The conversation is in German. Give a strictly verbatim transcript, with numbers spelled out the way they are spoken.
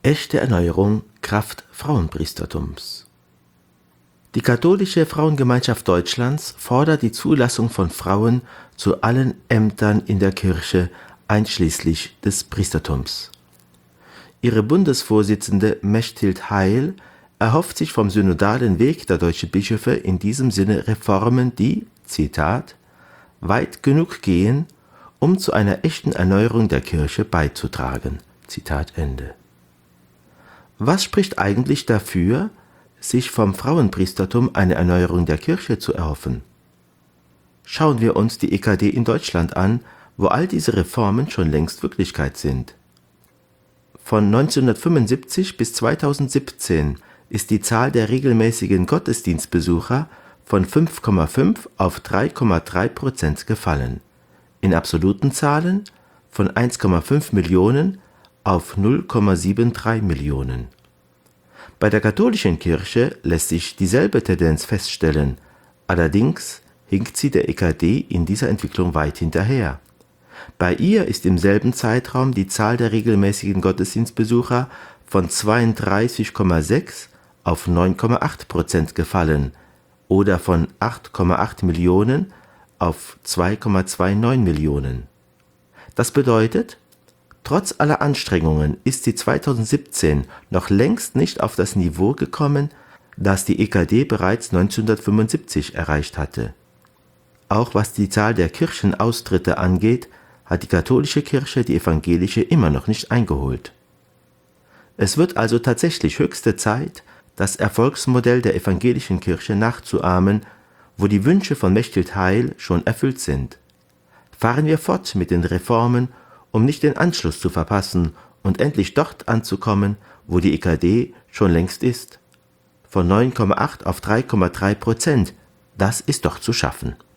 Echte Erneuerung Kraft Frauenpriestertums. Die Katholische Frauengemeinschaft Deutschlands fordert die Zulassung von Frauen zu allen Ämtern in der Kirche, einschließlich des Priestertums. Ihre Bundesvorsitzende Mechthild Heil erhofft sich vom synodalen Weg der deutschen Bischöfe in diesem Sinne Reformen, die, Zitat, weit genug gehen, um zu einer echten Erneuerung der Kirche beizutragen. Zitat Ende. Was spricht eigentlich dafür, sich vom Frauenpriestertum eine Erneuerung der Kirche zu erhoffen? Schauen wir uns die E K D in Deutschland an, wo all diese Reformen schon längst Wirklichkeit sind. Von neunzehnhundertfünfundsiebzig bis zweitausendsiebzehn ist die Zahl der regelmäßigen Gottesdienstbesucher von fünf Komma fünf auf drei Komma drei Prozent gefallen, in absoluten Zahlen von eins Komma fünf Millionen auf null Komma dreiundsiebzig Millionen. Bei der katholischen Kirche lässt sich dieselbe Tendenz feststellen, allerdings hinkt sie der E K D in dieser Entwicklung weit hinterher. Bei ihr ist im selben Zeitraum die Zahl der regelmäßigen Gottesdienstbesucher von zweiunddreißig Komma sechs auf neun Komma acht Prozent gefallen oder von acht Komma acht Millionen auf zwei Komma neunundzwanzig Millionen. Das bedeutet, trotz aller Anstrengungen ist sie zweitausendsiebzehn noch längst nicht auf das Niveau gekommen, das die E K D bereits neunzehnhundertfünfundsiebzig erreicht hatte. Auch was die Zahl der Kirchenaustritte angeht, hat die katholische Kirche die evangelische immer noch nicht eingeholt. Es wird also tatsächlich höchste Zeit, das Erfolgsmodell der evangelischen Kirche nachzuahmen, wo die Wünsche von Mechthild Heil schon erfüllt sind. Fahren wir fort mit den Reformen, um nicht den Anschluss zu verpassen und endlich dort anzukommen, wo die E K D schon längst ist. Von neun Komma acht auf drei Komma drei Prozent, das ist doch zu schaffen.